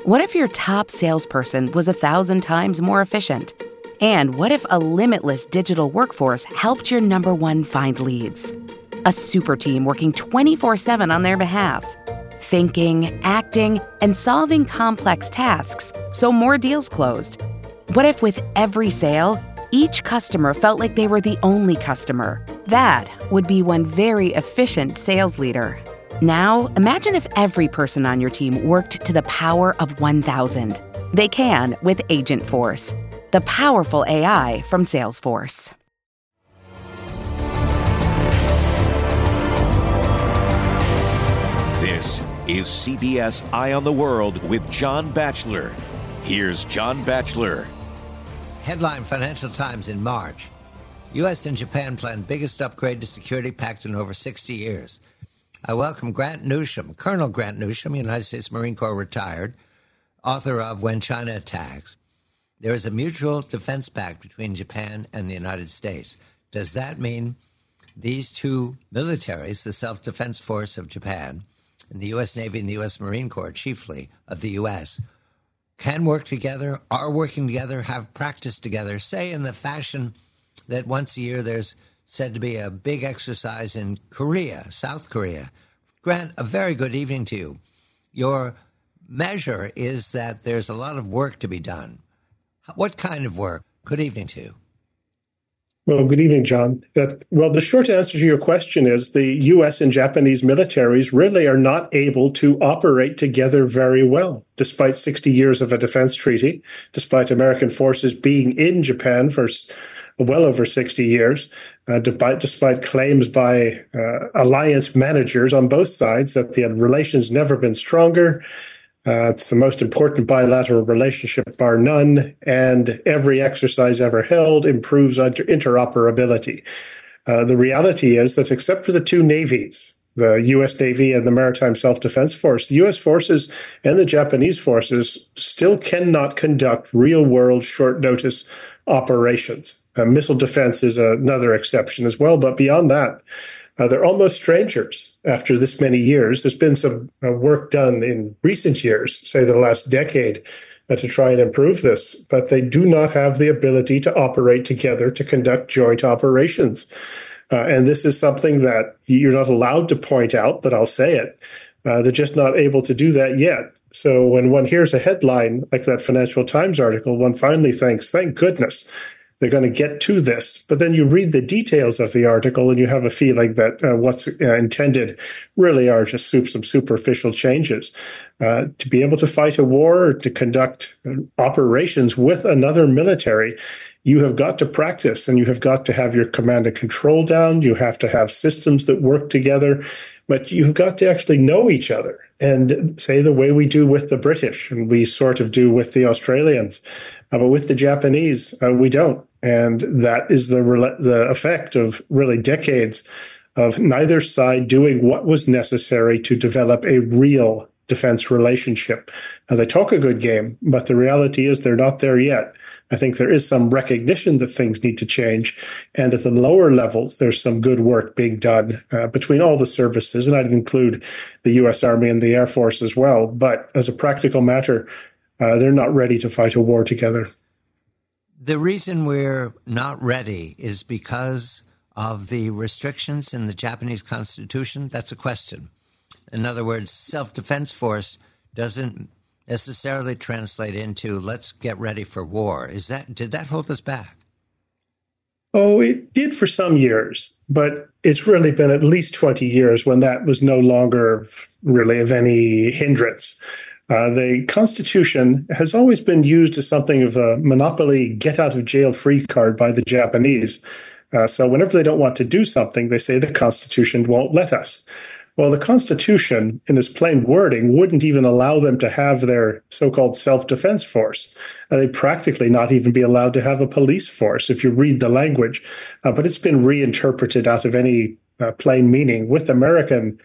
What if your top salesperson was 1,000 times more efficient? And what if a limitless digital workforce helped your number one find leads? A super team working 24/7 on their behalf. Thinking, acting, and solving complex tasks so more deals closed. What if with every sale, each customer felt like they were the only customer? That would be one very efficient sales leader. Now, imagine if every person on your team worked to the power of 1,000. They can with Agentforce, the powerful AI from Salesforce. This is CBS Eye on the World with John Batchelor. Here's John Batchelor. Headline: Financial Times in March. U.S. and Japan plan biggest upgrade to security pact in over 60 years. I welcome Grant Newsham, Colonel Grant Newsham, United States Marine Corps retired, author of When China Attacks. There is a mutual defense pact between Japan and the United States. Does that mean these two militaries, the Self-Defense Force of Japan and the U.S. Navy and the U.S. Marine Corps, chiefly of the U.S., can work together, are working together, have practiced together, say in the fashion that once a year there's said to be a big exercise in Korea, South Korea? Grant, a very good evening to you. Your measure is that there's a lot of work to be done. What kind of work? Good evening to you. Well, good evening, John. The short answer to your question is the U.S. and Japanese militaries really are not able to operate together very well, despite 60 years of a defense treaty, despite American forces being in Japan for well over 60 years, despite claims by alliance managers on both sides that the relations never been stronger. It's the most important bilateral relationship, bar none, and every exercise ever held improves interoperability. The reality is that except for the two navies, the U.S. Navy and the Maritime Self-Defense Force, the U.S. forces and the Japanese forces still cannot conduct real-world short-notice operations. Missile defense is another exception as well, but beyond that, they're almost strangers after this many years. There's been some work done in recent years, say the last decade, to try and improve this, but they do not have the ability to operate together to conduct joint operations. And this is something that you're not allowed to point out, but I'll say it. They're just not able to do that yet. So when one hears a headline like that Financial Times article, one finally thinks, thank goodness, they're going to get to this. But then you read the details of the article and you have a feeling that what's intended really are just some superficial changes. To be able to fight a war or to conduct operations with another military, you have got to practice and you have got to have your command and control down. You have to have systems that work together, but you've got to actually know each other and say the way we do with the British and we sort of do with the Australians. But with the Japanese, we don't. And that is the effect of really decades of neither side doing what was necessary to develop a real defense relationship. Now, they talk a good game, but the reality is they're not there yet. I think there is some recognition that things need to change. And at the lower levels, there's some good work being done between all the services, and I'd include the U.S. Army and the Air Force as well. But as a practical matter, they're not ready to fight a war together. The reason we're not ready is because of the restrictions in the Japanese Constitution. That's a question. In other words, self-defense force doesn't necessarily translate into let's get ready for war. Did that hold us back? Oh, it did for some years, but it's really been at least 20 years when that was no longer really of any hindrance. The Constitution has always been used as something of a monopoly get-out-of-jail-free card by the Japanese. So whenever they don't want to do something, they say the Constitution won't let us. Well, the Constitution, in its plain wording, wouldn't even allow them to have their so-called self-defense force. They'd practically not even be allowed to have a police force if you read the language. But it's been reinterpreted out of any plain meaning with American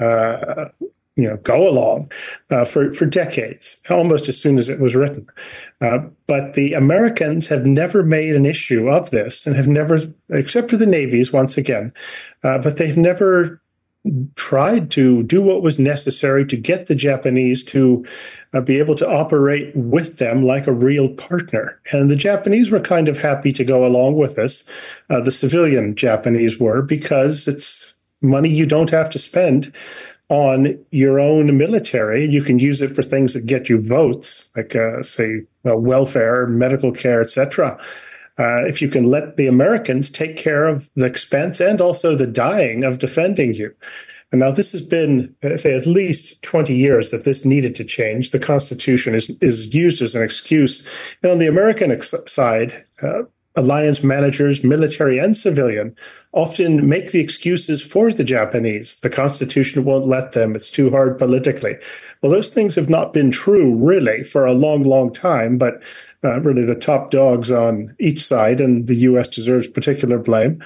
go along for decades, almost as soon as it was written. But the Americans have never made an issue of this and have never, except for the navies once again, but they've never tried to do what was necessary to get the Japanese to be able to operate with them like a real partner. And the Japanese were kind of happy to go along with this. The civilian Japanese were, because it's money you don't have to spend on your own military. You can use it for things that get you votes, like, say, welfare, medical care, etc. If you can let the Americans take care of the expense and also the dying of defending you. And now this has been, say, at least 20 years that this needed to change. The Constitution is used as an excuse. And on the American side, alliance managers, military and civilian, often make the excuses for the Japanese. The Constitution won't let them. It's too hard politically. Well, those things have not been true, really, for a long, long time. But really, the top dogs on each side, and the U.S. deserves particular blame,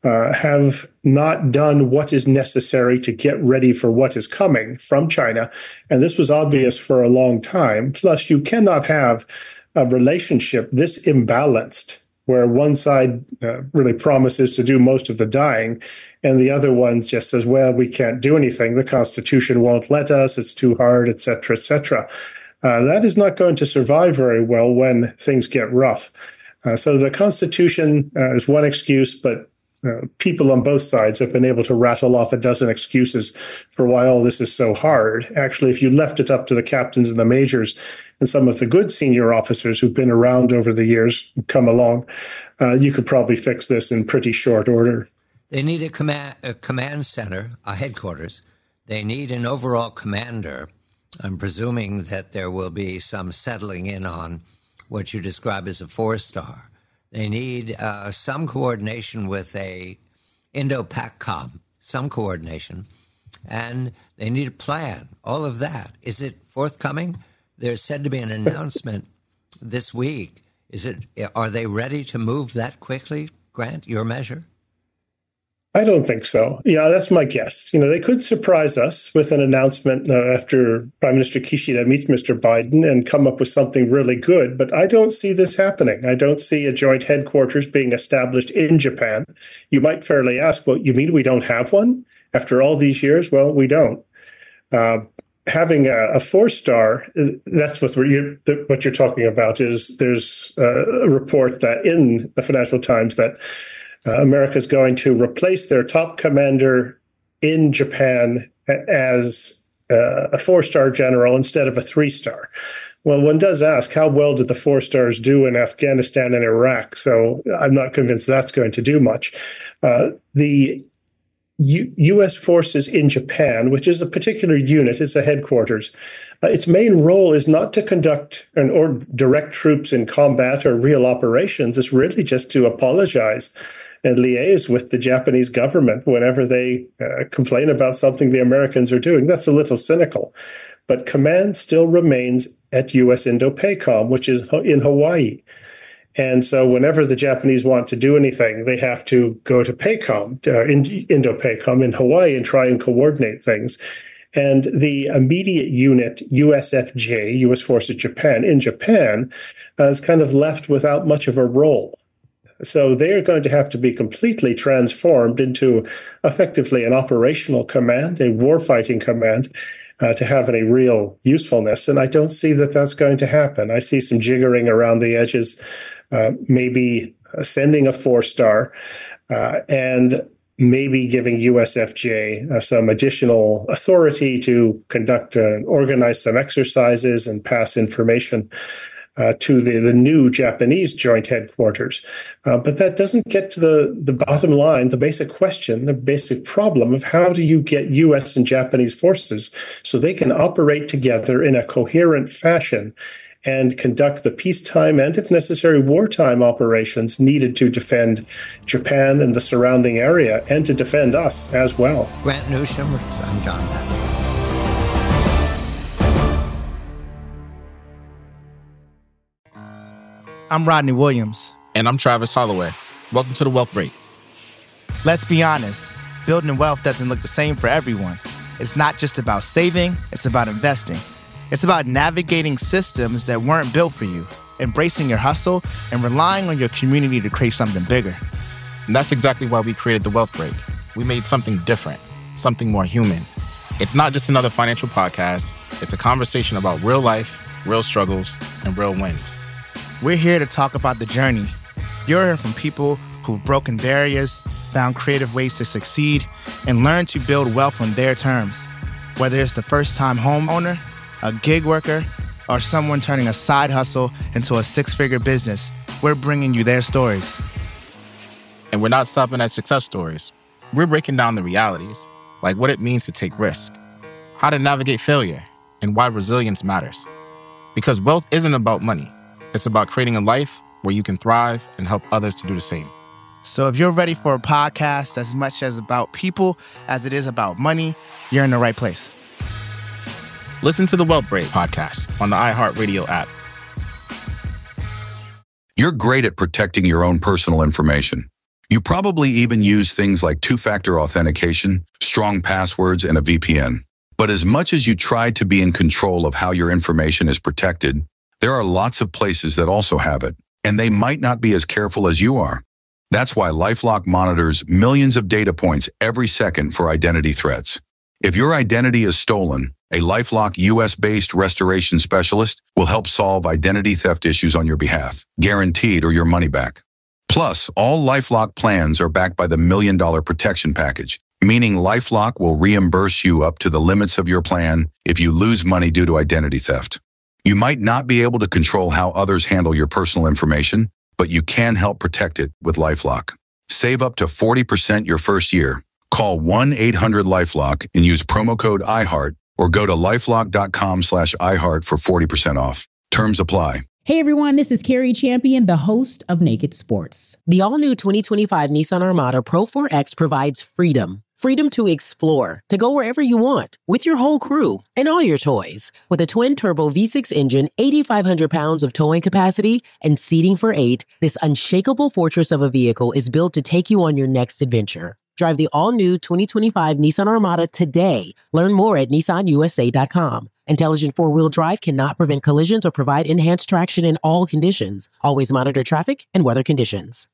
have not done what is necessary to get ready for what is coming from China. And this was obvious for a long time. Plus, you cannot have a relationship this imbalanced, where one side really promises to do most of the dying, and the other one just says, well, we can't do anything. The Constitution won't let us. It's too hard, et cetera, et cetera. That is not going to survive very well when things get rough. So the Constitution is one excuse, but people on both sides have been able to rattle off a dozen excuses for why all this is so hard. Actually, if you left it up to the captains and the majors and some of the good senior officers who've been around over the years, come along, you could probably fix this in pretty short order. They need a command center, a headquarters. They need an overall commander. I'm presuming that there will be some settling in on what you describe as a 4-star. They need some coordination with a Indo-PACOM, some coordination, and they need a plan, all of that. Is it forthcoming? There's said to be an announcement this week. Are they ready to move that quickly? Grant, your measure? I don't think so. Yeah, that's my guess. They could surprise us with an announcement after Prime Minister Kishida meets Mr. Biden and come up with something really good. But I don't see this happening. I don't see a joint headquarters being established in Japan. You might fairly ask, well, you mean we don't have one after all these years? Well, we don't. Having a 4-star, that's what you're talking about. Is there's a report that in the Financial Times that America is going to replace their top commander in Japan as a 4-star general instead of a 3-star. Well, one does ask, how well did the 4-stars do in Afghanistan and Iraq? So I'm not convinced that's going to do much. The U.S. forces in Japan, which is a particular unit, it's a headquarters. Its main role is not to conduct or direct troops in combat or real operations. It's really just to apologize and liaise with the Japanese government whenever they complain about something the Americans are doing. That's a little cynical. But command still remains at U.S. Indo-PACOM, which is in Hawaii. And so whenever the Japanese want to do anything, they have to go to PACOM, Indo-PACOM in Hawaii, and try and coordinate things. And the immediate unit, USFJ, U.S. Forces Japan, in Japan, is kind of left without much of a role. So they're going to have to be completely transformed into effectively an operational command, a warfighting command, to have any real usefulness. And I don't see that that's going to happen. I see some jiggering around the edges, maybe sending a 4-star, and maybe giving USFJ some additional authority to conduct and organize some exercises and pass information to the new Japanese joint headquarters. But that doesn't get to the bottom line, the basic question, the basic problem of how do you get U.S. and Japanese forces so they can operate together in a coherent fashion and conduct the peacetime and, if necessary, wartime operations needed to defend Japan and the surrounding area and to defend us as well. Grant Newsham, I'm John Batchelor. I'm Rodney Williams. And I'm Travis Holloway. Welcome to The Wealth Break. Let's be honest, building wealth doesn't look the same for everyone. It's not just about saving, it's about investing. It's about navigating systems that weren't built for you, embracing your hustle, and relying on your community to create something bigger. And that's exactly why we created The Wealth Break. We made something different something more human. It's not just another financial podcast. It's a conversation about real life, real struggles, and real wins. We're here to talk about the journey. You'll hear from people who've broken barriers, found creative ways to succeed, and learned to build wealth on their terms. Whether it's the first-time homeowner, a gig worker, or someone turning a side hustle into a six-figure business, we're bringing you their stories. And we're not stopping at success stories. We're breaking down the realities, like what it means to take risk, how to navigate failure, and why resilience matters. Because wealth isn't about money. It's about creating a life where you can thrive and help others to do the same. So if you're ready for a podcast as much as about people as it is about money, you're in the right place. Listen to the Wealth Break podcast on the iHeartRadio app. You're great at protecting your own personal information. You probably even use things like two-factor authentication, strong passwords, and a VPN. But as much as you try to be in control of how your information is protected, there are lots of places that also have it, and they might not be as careful as you are. That's why LifeLock monitors millions of data points every second for identity threats. If your identity is stolen, a LifeLock US-based restoration specialist will help solve identity theft issues on your behalf, guaranteed or your money back. Plus, all LifeLock plans are backed by the $1 Million Protection Package, meaning LifeLock will reimburse you up to the limits of your plan if you lose money due to identity theft. You might not be able to control how others handle your personal information, but you can help protect it with LifeLock. Save up to 40% your first year. Call 1-800-LifeLock and use promo code iHeart or go to lifelock.com/iHeart for 40% off. Terms apply. Hey everyone, this is Carrie Champion, the host of Naked Sports. The all-new 2025 Nissan Armada Pro 4X provides freedom. Freedom to explore, to go wherever you want, with your whole crew and all your toys. With a twin-turbo V6 engine, 8,500 pounds of towing capacity, and seating for 8, this unshakable fortress of a vehicle is built to take you on your next adventure. Drive the all-new 2025 Nissan Armada today. Learn more at nissanusa.com. Intelligent four-wheel drive cannot prevent collisions or provide enhanced traction in all conditions. Always monitor traffic and weather conditions.